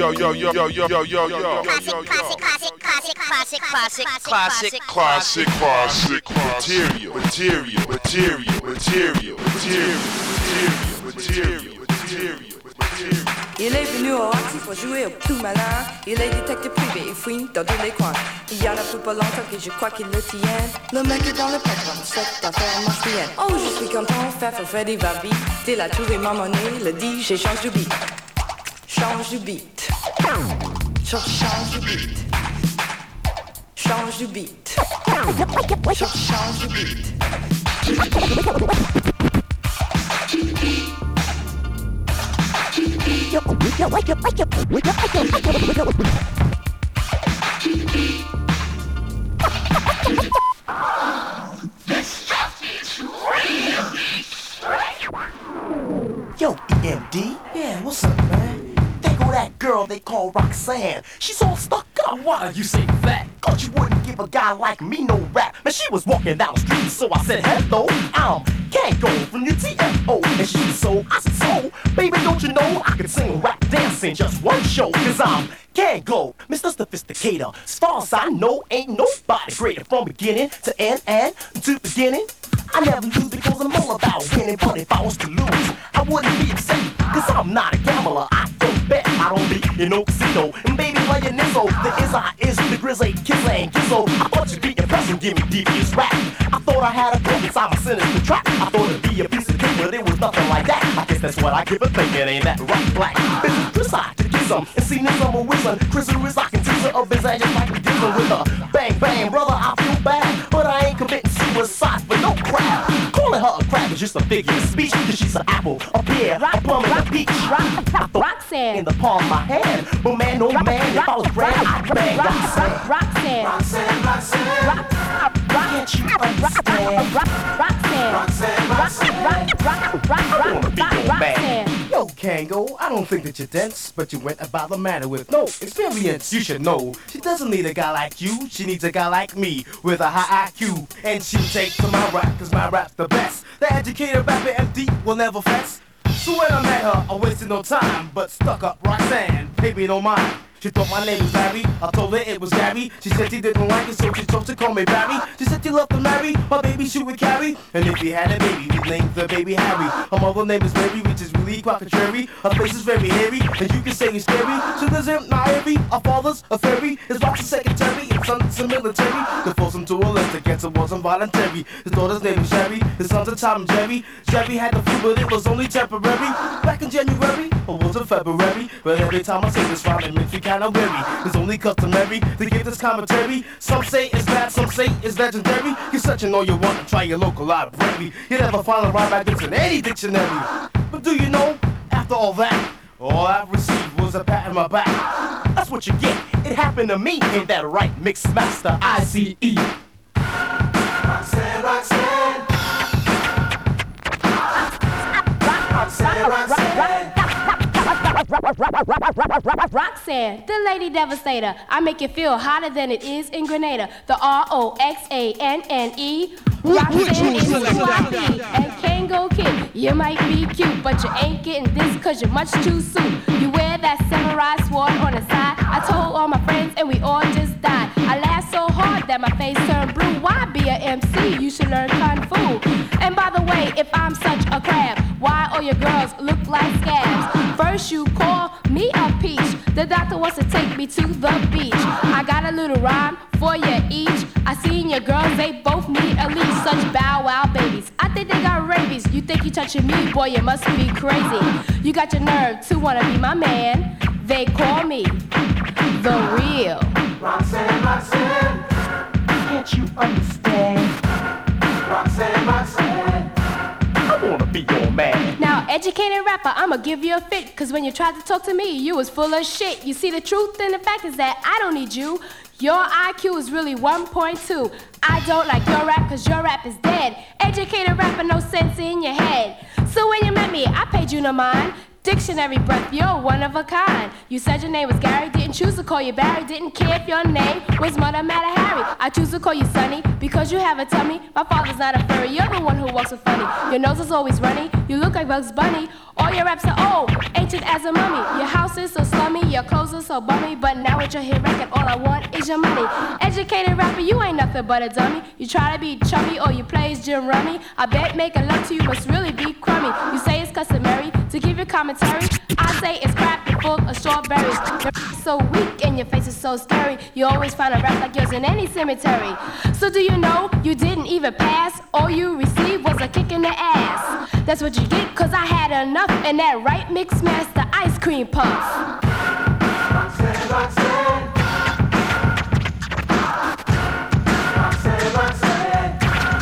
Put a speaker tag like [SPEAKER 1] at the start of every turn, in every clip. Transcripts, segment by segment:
[SPEAKER 1] Classic material.
[SPEAKER 2] Il est venu au Roxy pour jouer au tout malin. Il est détective privé, il fouine dans tous les coins. Il y en a plus pas longtemps que je crois qu'il le tient. Le mec est dans le patron, cette affaire marche bien. Oh, je suis content, faire Freddy va vite. Il a trouvé ma monnaie, le DJ change de beat. Change de beat. Change de beat. Change de beat. Change de beat.
[SPEAKER 3] Yo, EMD? Yeah, what's up, man? There go that girl they call Roxanne. She's all stuck up.
[SPEAKER 4] Why you say that?
[SPEAKER 3] Cause you wouldn't give a guy like me no rap. Man, she was walking down the street, so I said, hello, can't go from your TFO. And she so, I said, so, baby, don't you know I can sing, rap, dance in just one show? Cause can't go, Mr. Sophisticator. As far as I know, ain't nobody greater from beginning to end and to beginning. I never lose because I'm all about winning, but if I was to lose, I wouldn't be upset, cause I'm not a gambler. I don't bet, I don't be in no casino. And baby, playing Nizzo, the is the grizzly, kiss and gizzo. I thought you'd be impressed and give me devious rap. I thought I had a book inside my sinister trap. I thought it'd be a piece of cake, but it was nothing like that. I guess that's what I give a thinking, ain't that right, black? Business decide to get some, and see this I'm a wizard. Chris is I can tease her up his ass just like we dealing with her. Bang, bang, brother, I feel bad, but I ain't committing suicide for no crap. Calling her a crab is just a figure of speech, cause she's an apple, a pear, a plum, and a peach.
[SPEAKER 5] Roxanne
[SPEAKER 3] in the palm of my hand, but man, oh man, if I was grand, I'd bang
[SPEAKER 5] Roxanne.
[SPEAKER 3] Can't you understand? I wanna be your man. Yo, Kango, I don't think that you're dense, but you went about the matter with no experience. You should know, she doesn't need a guy like you, she needs a guy like me with a high IQ. And she'll take to my rap, cause my rap's the best. The educated rapper MD will never fess. So when I met her, I wasted no time, but stuck up Roxanne, baby don't mind. She thought my name was Barry, I told her it was Gary. She said she didn't like it, so she chose to call me Barry. She said she loved to marry, my baby she would carry. And if we had a baby, we'd name the baby Harry. Her mother name is Mary, which is really quite contrary. Her face is very hairy, and you can say it's scary. So there's him, not Harry, our father's a fairy. His wife's a secretary, his son's a military. To force him to a list against it wasn't voluntary. His daughter's name is Sherry, his son's a Tom and Jerry. Jerry had the flu, but it was only temporary. Back in January, or was it February? But every time I say this rhyme, it makes me kinda weary. It's only customary to give this commentary. Some say it's bad, some say it's legendary. You're searching all you want to try your local library. You never find a rhyme like this in any dictionary. But do you know, after all that, all I received was a pat on my back. That's what you get, it happened to me. Ain't that right, Mix Master ICE? Roxanne, Roxanne.
[SPEAKER 5] Roxanne, the lady devastator. I make it feel hotter than it is in Grenada. The ROXANNE. Roxanne is sloppy and Kango Kid. You might be cute, but you ain't getting this cause you're much too soon. You wear that samurai sword on the side. I told all my friends and we all just died. I laughed so hard that my face turned blue. Why be a MC? You should learn Kung Fu. And by the way, if I'm such a crab, why all your girls look like scabs? First you call me a peach. The doctor wants to take me to the beach. I got a little rhyme for you each. I seen your girls, they both need a leash. Such bow wow babies, I think they got rabies. You think you touching me, boy, you must be crazy. You got your nerve to wanna be my man. They call me the real
[SPEAKER 3] Roxanne, Roxanne, can't you understand? Roxanne, Roxanne, I wanna be your man.
[SPEAKER 5] Now, educated rapper, I'ma give you a fit. Cause when you tried to talk to me, you was full of shit. You see, the truth and the fact is that I don't need you. Your IQ is really 1.2. I don't like your rap cause your rap is dead. Educated rapper, no sense in your head. So when you met me, I paid you no mind. Dictionary breath, you're one of a kind. You said your name was Gary, didn't choose to call you Barry. Didn't care if your name was Mother Matter Harry. I choose to call you Sonny because you have a tummy. My father's not a furry, you're the one who walks so funny. Your nose is always runny, you look like Bugs Bunny. All your raps are old, ancient as a mummy. Your house is so slummy, your your clothes are so bummy, but now with your hit record, all I want is your money. Educated rapper, you ain't nothing but a dummy. You try to be chubby or you play as Jim Rummy. I bet making love to you must really be crummy. You say it's customary to give your commentary. I say it's crap and full of strawberries. Your so weak and your face is so scary. You always find a rap like yours in any cemetery. So do you know you didn't even pass? All you received was a kick in the ass. That's what you get, cause I had enough. And that right mix master ice cream puff.
[SPEAKER 4] Roxanne, Roxanne. Roxanne, Roxanne.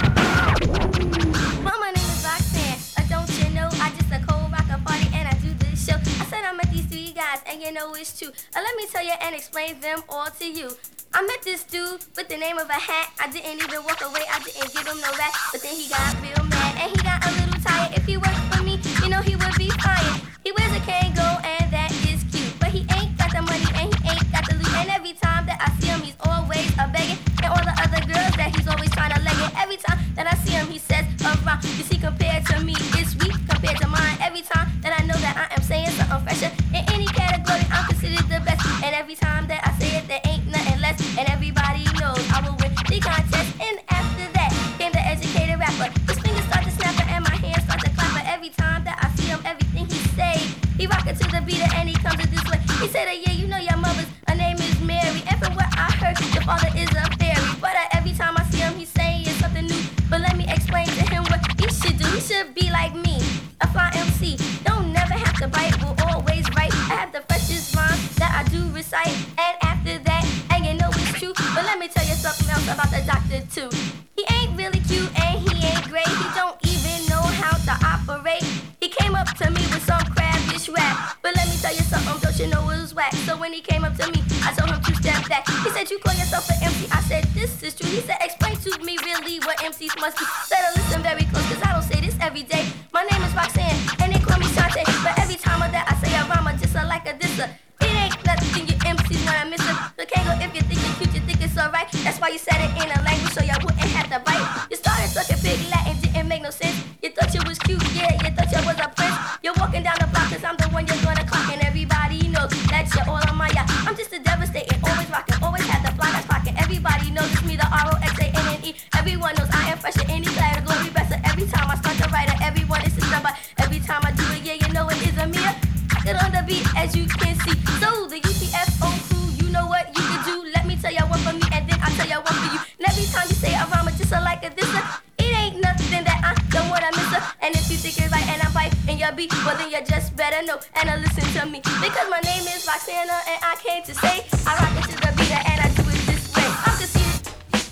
[SPEAKER 6] Well, my name is Roxanne. Don't you know I just a cold rocker party and I do this show. I said I met these three guys and you know it's true. Let me tell you and explain them all to you. I met this dude with the name of a hat. I didn't even walk away, I didn't give him no rap. But then he got real mad and he got a little tired. If he worked for me, you know he would be fired. He wears a Kango and that is cute, but he ain't got the money and he ain't got the loot. And every time that I see him, he's always a begging. And all the other girls that he's always trying to leg it. Every time that I see him, he says around. You see, compared to me, it's weak compared to mine. Every time that I know that I am saying something fresher in any category, I'm considered the best. And every time that I say it, there ain't nothing less. And everybody knows I will win the contest. And after that came the educated rapper. His fingers start to snap and my hands start to clap. But every time that I see him, everything he say, he rockin' to the beat and he comes it this way. He said, yeah, you know your mother's, her name is Mary. And from what I heard, your father is a fairy. But every time I see him, he's saying something new. But let me explain to him what he should do. He should be like me, a fly MC. Don't never have to bite, will always write. I have the freshest rhymes that I do recite. And after that, and you know it's true. But let me tell you something else about the doctor too. He ain't really cute and he ain't great. He don't even know how to operate. He came up to me with some crabbish rap. But let me tell you something, don't you know it was whack. So when he came up to me, I told him to step back. He said, you call yourself an MC? I said, this is true. He said, explain to me really what MCs must be. Better listen very close, cause I don't say this every day. My name is Roxanne, and they call me Shantae. But every time that I say a rhyme, I just like a disser. It ain't nothing you MCs when I miss it. So can't go if you think you're cute, you think it's alright. That's why you said it in a language so you wouldn't have to bite. You started talking big Latin, didn't make no sense. You thought you was cute, yeah, you thought you was a prince. You're walking down the block cause I'm the one you're gonna clock. And everybody knows that you're all on my yacht. I'm just a devastating, always rocking, always have the fly that's rocking. Everybody knows it's me, the ROXANNE. Everyone knows I am fresh in any category better. Every time I start to write it, everyone is a number. Every time I do it, yeah, you know it is a mirror. I get on the beat as you can see. So the UTFO crew, you know what you can do. Let me tell you one for me and then I'll tell you one for you. And every time you say a rhyme, just like a this, it ain't nothing that I don't wanna miss her. And if you think it's right and I'm right in your beat, well then you just better know and listen to me. Because my name is Roxanne and I came to say I rock it to the beat and I do it this way. I'm conceited.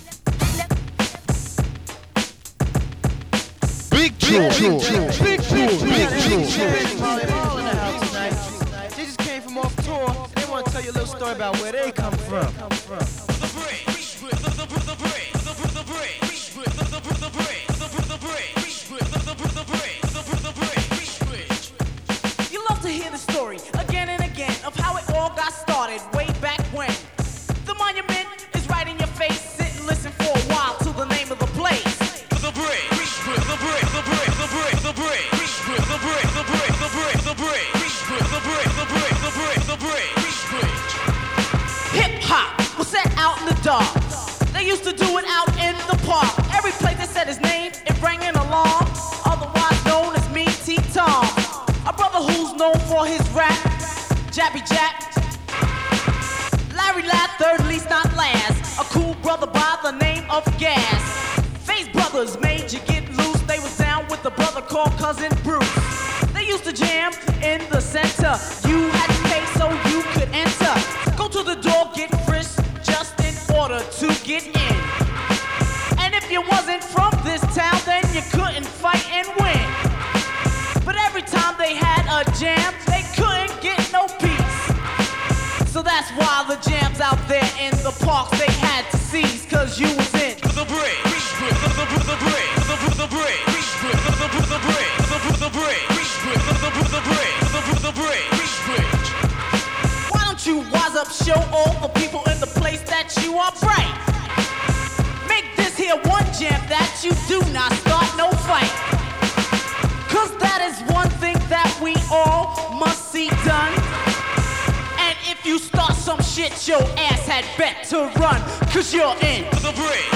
[SPEAKER 7] Big True.
[SPEAKER 3] They just came from off tour and they want to tell you a little story about where they come from.
[SPEAKER 8] You love to hear the story again and again of how it all got started way back when. The monument is right in your face. Sit and listen for a while to the name of the place. Hip hop was set out in the dark. They used to do it out in the park. Every place they said his name, it rang an alarm. Otherwise known as Me T Tom. A brother who's known for his rap, Jabby Jack. Larry Ladd, third least not last. A cool brother by the name of Gas. Face Brothers made you get loose. They was down with a brother called Cousin Bruce. They used to jam in the center. You had to pay so you could enter. Go to the door, get frisked, just in order to get in. And if you wasn't from this town, then you couldn't fight and win. But every time they had a jam, they couldn't get no peace. So that's why the jams out there in the parks they had to seize, cause you was in the break. Why don't you wise up, show all the people in the place that you are bright. Make this here one jam that you do not start no fight. Cause that is one thing that we all must see done. And if some shit your ass had bet to run, cause you're in the bridge.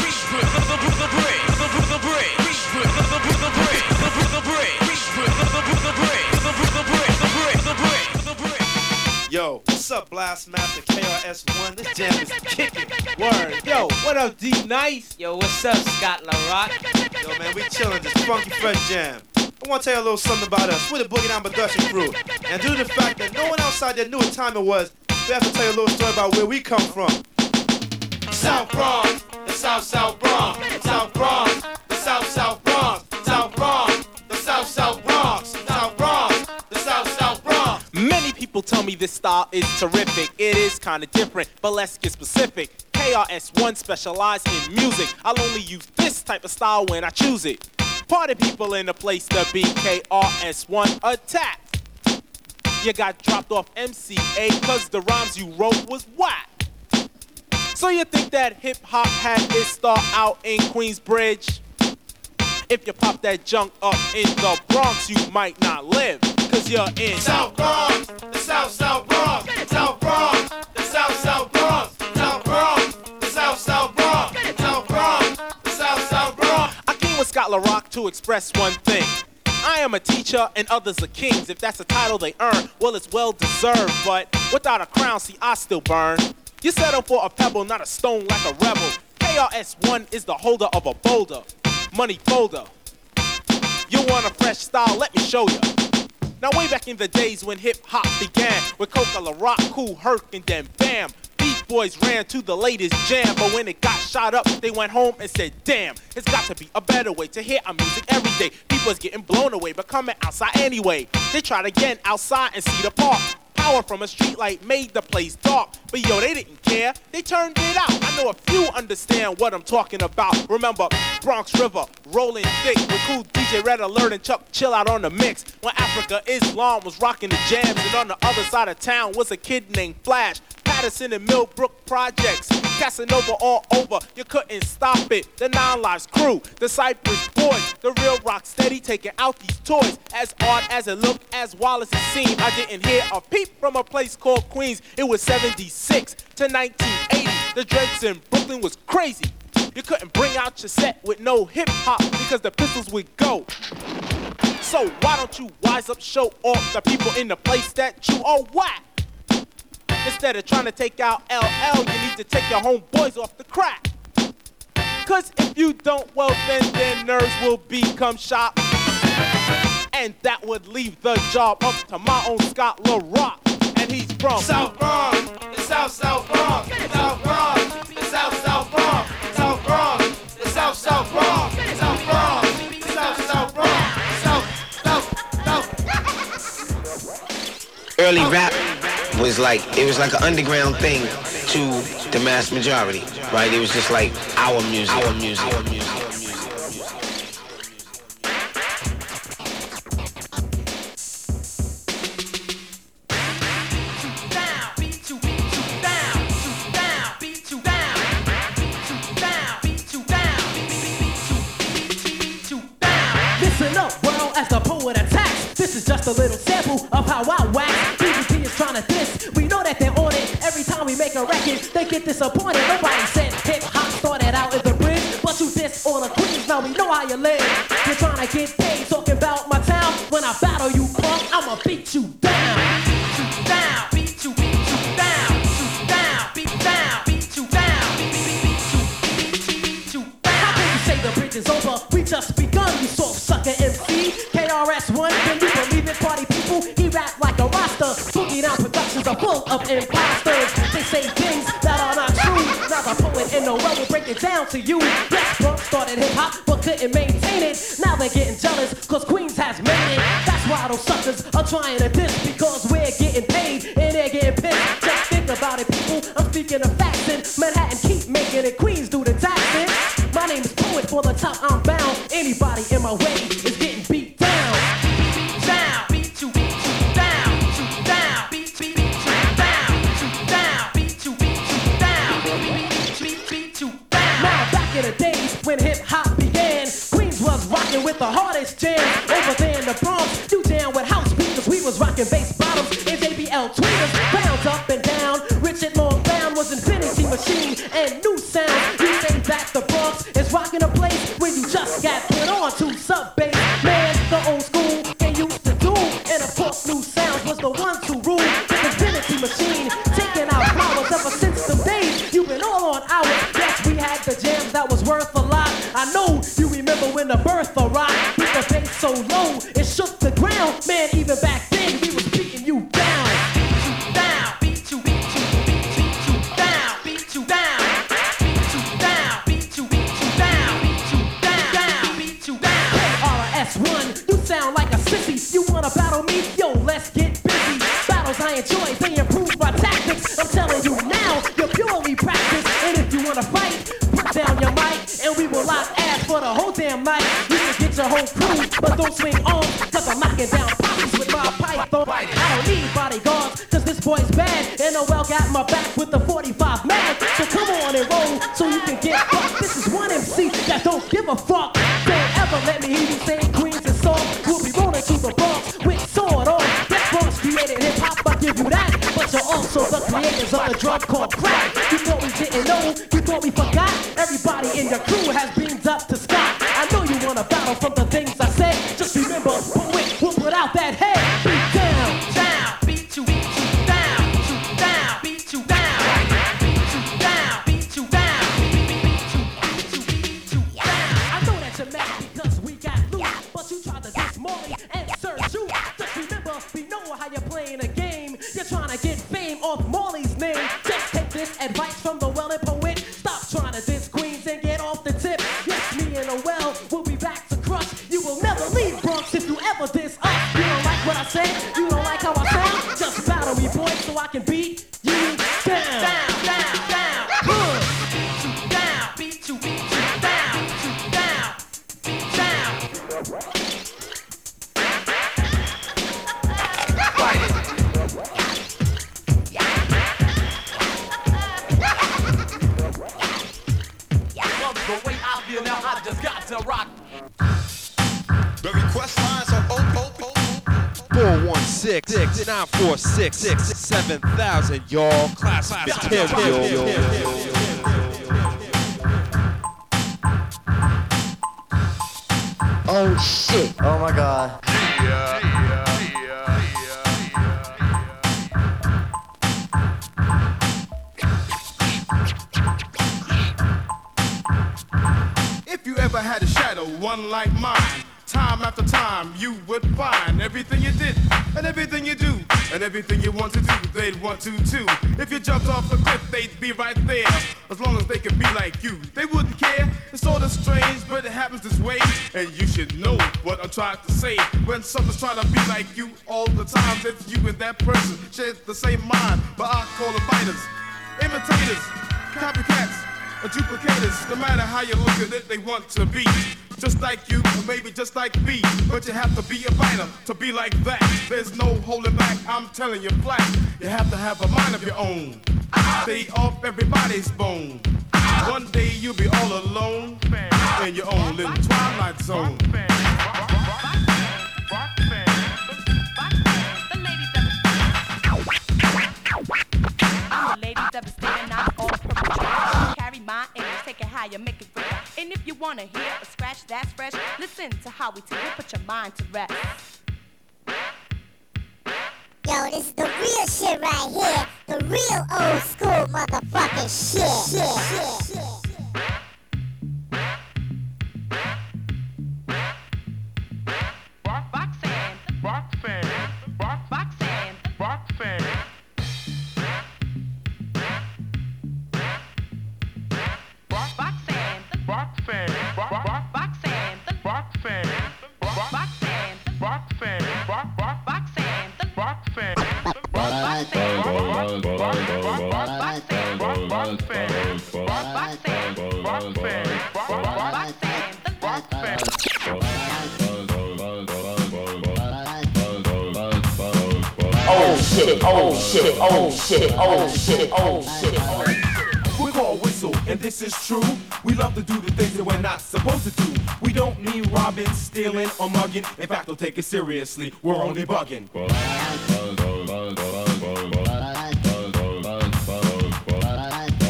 [SPEAKER 7] Yo, what's up, Blastmaster KRS-One? This jam is kicking.
[SPEAKER 9] Word. Yo, what up, D Nice?
[SPEAKER 10] Yo, what's up, Scott LaRock?
[SPEAKER 7] Yo, man, we chillin' this funky fresh jam. I want to tell you a little something about us. We're the Boogie Down Production crew. And due to the fact that no one outside there knew what time it was, we have to tell you a little story about where we come from. South Bronx, the South Bronx, South Bronx, the South Bronx, South Bronx, the South Bronx, South Bronx, the South Bronx.
[SPEAKER 9] Many people tell me this style is terrific. It is kinda different, but let's get specific. KRS-One specialize in music. I'll only use this type of style when I choose it. Party people in the place to be. KRS-One attack. You got dropped off MCA cause the rhymes you wrote was whack. So you think that hip-hop had its start out in Queensbridge? If you pop that junk up in the Bronx, you might not live, cause you're in
[SPEAKER 7] South Bronx, the South Bronx, South Bronx, the South Bronx, South Bronx, the South Bronx, South Bronx, the South Bronx.
[SPEAKER 9] I came with Scott LaRock to express one thing. I am a teacher and others are kings. If that's a title they earn, well, it's well deserved. But without a crown, see, I still burn. You settle for a pebble, not a stone like a rebel. KRS-One is the holder of a boulder. Money folder. You want a fresh style? Let me show you. Now way back in the days when hip-hop began, with Coca, LaRock, Kool Herc, and then bam, Beach Boys ran to the latest jam. But when it got shot up, they went home and said, damn, it's got to be a better way to hear our music every day. People's getting blown away, but coming outside anyway. They tried again outside and see the park. Power from a street light made the place dark. But yo, they didn't care, they turned it out. I know a few understand what I'm talking about. Remember Bronx River, rolling thick with cool DJ Red Alert and Chuck Chill out on the mix. When Africa Islam was rocking the jams, and on the other side of town was a kid named Flash. Patterson and Millbrook projects, Casanova all over, you couldn't stop it. The Nine Lives crew, the Cypress Boys, the real rock steady taking out these toys. As odd as it looked, as wild as it seemed, I didn't hear a peep from a place called Queens. It was 76 to 1980, the dreads in Brooklyn was crazy. You couldn't bring out your set with no hip-hop because the pistols would go. So why don't you wise up, show off the people in the place that you are whack? Instead of trying to take out LL, you need to take your homeboys off the crack. Cause if you don't, well then their nerves will become shot. And that would leave the job up to my own Scott LaRock. And he's from
[SPEAKER 7] South Bronx, the South Bronx, South Bronx, the South Bronx, South Bronx, the South Bronx, South Bronx, the South Bronx,
[SPEAKER 11] Early rap was like, it was like an underground thing to the mass majority, right? It was just like our music.
[SPEAKER 8] Listen up, world, as the poet attacks. This is just a little sample of how I wax. BBP is trying to diss. We know that they're on it. Every time we make a record, they get disappointed. Nobody said hip-hop started out as the bridge, but you diss all the queens. Now we know how you live. You're trying to get paid, talking about my town. When I battle you, punk, I'ma beat you down. Beat you down, beat you down, beat you down, beat down, beat you down, beat you down. How can you say the bridge is over? We just begun, you soft sucker MC. KRS-One, can you believe it, party people? He rap like a roster. Boogie Down Productions are full of imposters. They say things that are not true. Now the poet in the world will break it down to you. Yes, Bronx started hip-hop, but couldn't maintain it. Now they're getting jealous, cause Queens has made it. That's why those suckers are trying to diss, because we're getting paid and they're getting pissed. Just think about it, people. I'm speaking of facts, and Manhattan keep making it. Queens do the taxing. My name is Poet, for the top I'm bound. Anybody in my way is getting beat down. Beat down, beat you down, beat you down, beat you down, beat you down, beat you down, beat you down. Now back in the days when hip hop began, Queens was rocking with the hardest jams. Over there in the Bronx, you down with house beat, cause we was rocking bass bottoms and JBL tweeters. Bounce up and down, Richard Moore on to sub bass. Man, the old school they used to do. And of course, new sounds was the ones who ruled. The Infinity Machine, taking our flowers ever since the days. You've been all on ours. Yes, we had the jams that was worth a lot. I know you remember when the birth of rock with the bass so low, it shook the ground. Man, even back then, we was beating you down. Beat you down, beat you down, beat you down, beat you down, beat you down, beat you down. RS1, you sound like a sissy. You wanna battle me? Yo, let's get busy. Battles I enjoy, they improve my tactics. I'm telling you now, you're purely practice. And if you wanna fight, put down your mic, and we will lock ass for the whole damn night. You can get your whole crew, but don't swing on, cause I'm knocking down poppies with my python. I don't need bodyguards, cause this boy's bad, and Noel got my back with the 45 mag. So come on and roll, so you can get fucked. This is one MC that don't give a fuck. Don't ever let me hear you say Queens and Salt. We'll be rolling to the Bronx with sword on. That Bronx created hip-hop, I give you that. But you're also the creators of the drug called crack. You thought we didn't know, you thought we forgot. Everybody in your crew has beamed up to Scott. I know you wanna battle from the things I said. Just remember, quick, we'll put out that head. Beat down, down, beat you down, beat you down, beat you down, beat you down, beat you down. I know that you're mad because we got loose, but you tried to diss Molly and search you. Just remember, we know how you're playing a game. You're trying to get fame off Molly's name. Just take this advice from the well and poet. Stop trying to diss Queens and get off the tip. Yes, me and Noel will be back to crush. You will never leave Bronx if you ever diss us. You don't like what I say? You don't like how I sound? Just battle me, boy, so I can beat you down. Down, down, down. Beat you down, beat you down, beat you down, down.
[SPEAKER 12] The way I feel now, I just got to rock.
[SPEAKER 13] The request lines are
[SPEAKER 14] 416-946-7000, y'all. Class material.
[SPEAKER 15] Oh shit. Oh my god.
[SPEAKER 16] If you ever had a shadow, one like mine, time after time you would find everything you did and everything you do and everything you want to do, they'd want to too. If you jumped off a cliff, they'd be right there. As long as they could be like you, they wouldn't care. It's sort of strange, but it happens this way. And you should know what I'm trying to say. When someone's trying to be like you all the time, if you and that person share the same mind, but I call them biters, imitators, copycats, or duplicators. No matter how you look at it, they want to be just like you, or maybe just like me. But you have to be a fighter to be like that. There's no holding back, I'm telling you flat. You have to have a mind of your own. Stay off everybody's bone. One day you'll be all alone in your own little twilight zone.
[SPEAKER 17] I'm the lady devastating, not all perpetrator. Carry my image, take it higher, make it greater. And if you wanna hear a scratch that's fresh, listen to how we take it, put your mind to rest.
[SPEAKER 18] Yo, this is the real shit right here. The real old school motherfucking shit.
[SPEAKER 19] Oh shit, oh shit, oh shit, oh shit, oh shit, oh shit.
[SPEAKER 3] We call Whistle, and this is true. We love to do the things that we're not supposed to do. We don't mean robbing, stealing, or mugging. In fact, don't take it seriously. We're only bugging.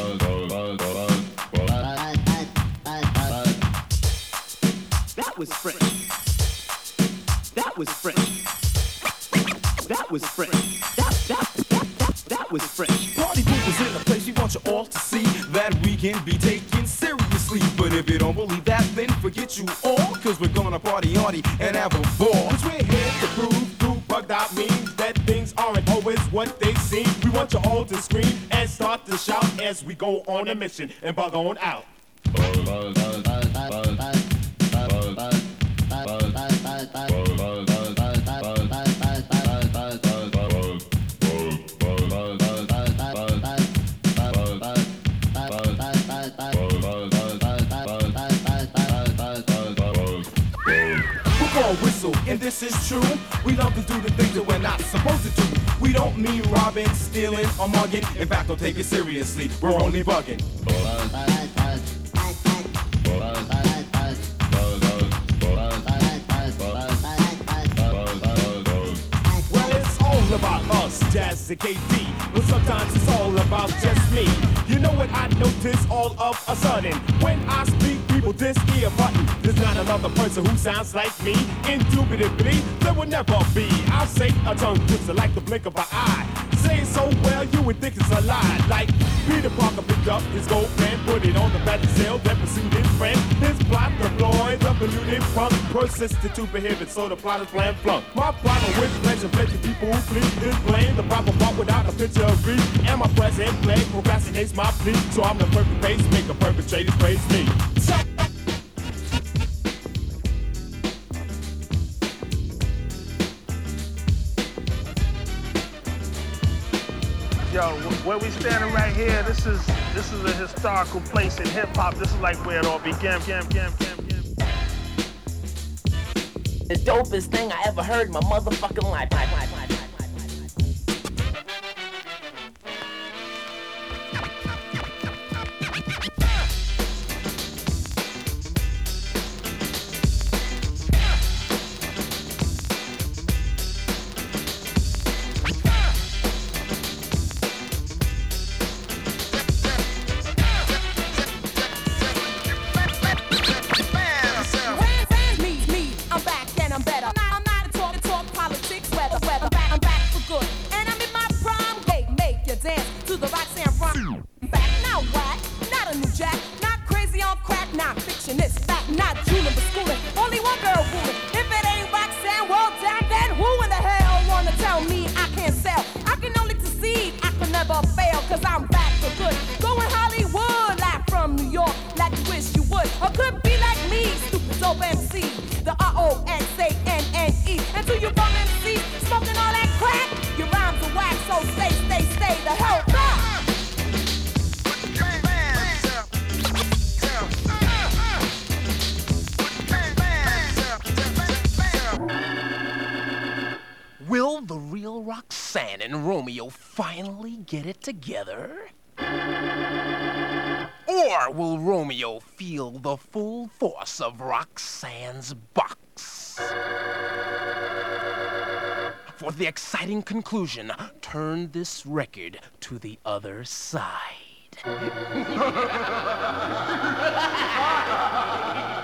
[SPEAKER 20] That was Fred. was fresh. Party people's in the place, we want you all to see that we can be taken seriously. But if you don't believe that, then forget you all, cause we're gonna party hardy and have a ball.
[SPEAKER 21] Cause we're here to prove through bugged out means that things aren't always what they seem. We want you all to scream and start to shout as we go on a mission and bug on out.
[SPEAKER 20] Whistle, and this is true. We love to do the things that we're not supposed to do. We don't mean robbing, stealing, or mugging. In fact, don't take it seriously. We're only bugging.
[SPEAKER 21] Well, it's all about us, Jazz and KD. But sometimes it's all about just me. You know what I notice all of a sudden? When I speak, people this ear button. There's not another person who sounds like me. Indubitably, there will never be. I'll say a tongue twister like the blink of an eye. Say it so well, you would think it's a lie. Like Peter Parker picked up his gold pen, put it on the back sale, then pursued his friend. His plot deployed, the polluted punk persisted to prohibit, so the plot is plan flunk. My problem with pleasure, veggie people who please is playing the proper part without a picture of me. And my present play procrastinates my plea, so I'm the perfect pacemaker, perpetrators praise me.
[SPEAKER 22] Yo, where we standing right here, this is a historical place in hip hop. This is like where it all began.
[SPEAKER 19] The dopest thing I ever heard in my motherfucking life.
[SPEAKER 23] Will the real Roxanne and Romeo finally get it together? Or will Romeo feel the full force of Roxanne's box? For the exciting conclusion, turn this record to the other side.